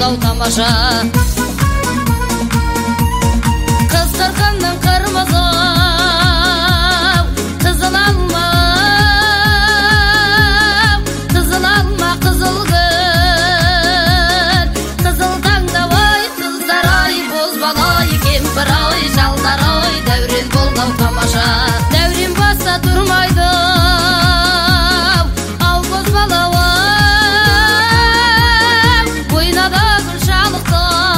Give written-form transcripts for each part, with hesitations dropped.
болды тамаша. Қыздырғанның қырмызы қызыл алма, қызыл алма қызыл гүл, қызыл таңда ой қыздар ай, бозбала кемпір ай, шалдар ай, дәурен болды тамаша. Дәурен баста тұрмайды ау бозбала ай, бойнада гүл шалықта,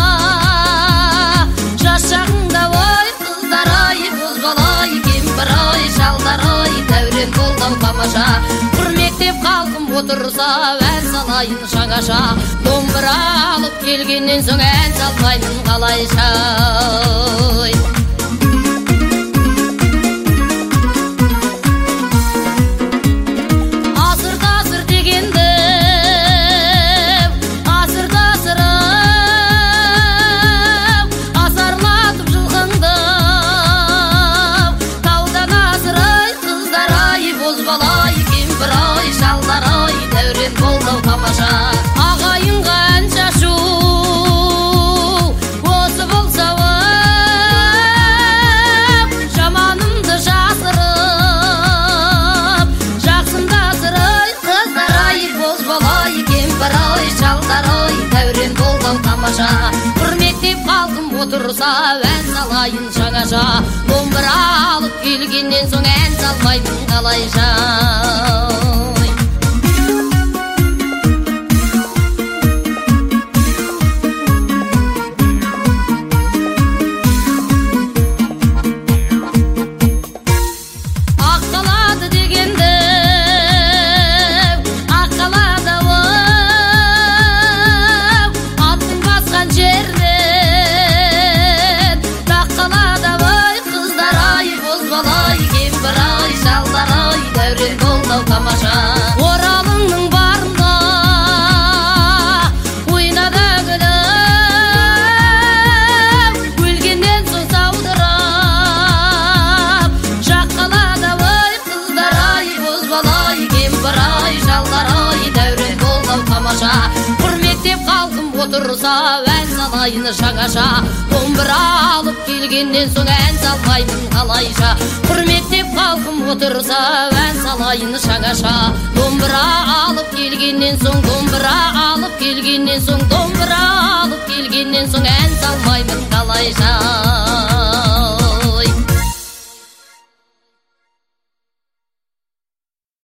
жас шағыңда ой қыздар ай, бозбала кемпір ай, шалдар ай, дәурен болды тамаша. Құрметтеп қалқым отырса ән салайын жаңаша, домбыра алып келгеннен соң ән салмаймын қалайша. Асыр тасыр дегенді асыр тасырып асарлатып жылқыңды, таудан асыр ай қыздар ай, бозбала кемпір ай, шалдар ай, дәурен болды тамаша. Ағайынға ән шашу осы болса жаманымды жасырып, жақсымды асырай қыздар ай, бозбала кемпір ай, шалдар ай, дәурен болды тамаша. Құрметтеп қалқым отырса ән салайын жаңаша, домбыра алып келгеннен соң ән салмаймын қалайша. Аққалады дегенді аққалады ау, аттың басқан жерден таққалады ой қыздар ай, бозбала кемпір ай, шалдар ай, дәурен болды тамаша. Оралыңның барында ойнады гүлім, өлгеннен соң саудырап жаққалады ой қыздар ай, бозбала кемпір ай, шалдар ай, дәурен болды тамаша. Құрметтеп қалқым отырса ән салайын жаңаша, домбыра алып келгеннен соң ән салмаймын қалайша. Құрметтеп қалқым отырса ән салайын жаңаша, домбыра алып келгеннен соң, домбыра алып келгеннен соң, домбыра алып келгеннен соң ән салмаймын қалайша.